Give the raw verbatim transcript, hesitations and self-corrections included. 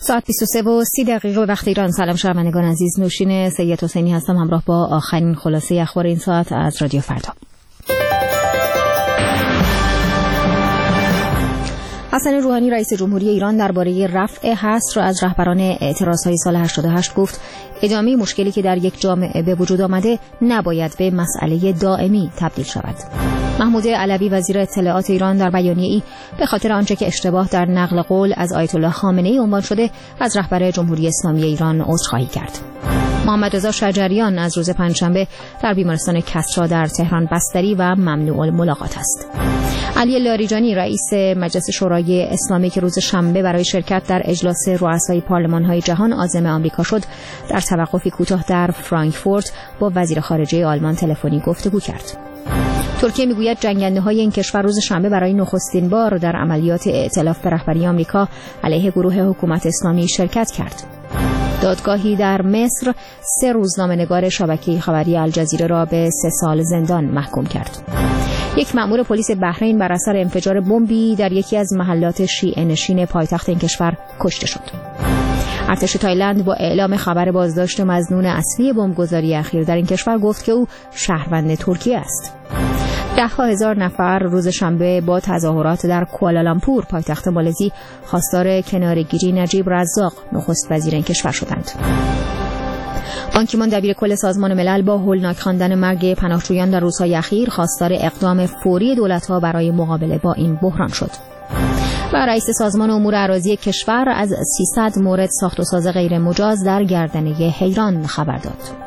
ساعت بیست و سه و سی دقیقه وقت ایران. سلام شنوندگان عزیز، نوشین سید حسینی هستم همراه با آخرین خلاصه اخبار این ساعت از رادیو فردا. حسن روحانی رئیس جمهوری ایران درباره رفع حصر از رهبران اعتراضهای سال هشتاد و هشت گفت ادامه مشکلی که در یک جامعه به وجود آمده نباید به مسئله دائمی تبدیل شود. محمود علوی وزیر اطلاعات ایران در بیانیه‌ای به خاطر آنچه که اشتباه در نقل قول از آیت الله خامنه‌ای عنوان شده از رهبر جمهوری اسلامی ایران عذرخواهی کرد. محمد رضا شجریان از روز پنجشنبه در بیمارستان کسری در تهران بستری و ممنوع الملاقات است. علی لاریجانی رئیس مجلس شورای اسلامی که روز شنبه برای شرکت در اجلاس رؤسای پارلمان‌های جهان عازم آمریکا شد، در توقفی کوتاه در فرانکفورت با وزیر خارجه آلمان تلفنی گفتگو کرد. ترکیه میگوید جنگنده‌های این کشور روز شنبه برای نخستین بار در عملیات ائتلاف به رهبری آمریکا علیه گروه حکومت اسلامی شرکت کرد. دادگاهی در مصر سه روزنامه‌نگار شبکه خبری الجزیره را به سه سال زندان محکوم کرد. یک مأمور پلیس بحرین بر اثر انفجار بمبی در یکی از محلات شیعه نشین پایتخت این کشور کشته شد. ارتش تایلند با اعلام خبر بازداشت مظنون اصلی بمبگذاری اخیر در این کشور گفت که او شهروند ترکیه است. ده ها هزار نفر روز شنبه با تظاهرات در کوالالامپور پایتخت مالزی خواستار کناره‌گیری نجیب رزاق نخست وزیر این کشور شدند. بان کی مون دبیر کل سازمان ملل با هولناک خواندن مرگ پناهجویان در روزهای اخیر خواستار اقدام فوری دولت‌ها برای مقابله با این بحران شد. و رئیس سازمان امور اراضی کشور از سیصد مورد ساخت و ساز غیر مجاز در گردنه حیران خبر داد.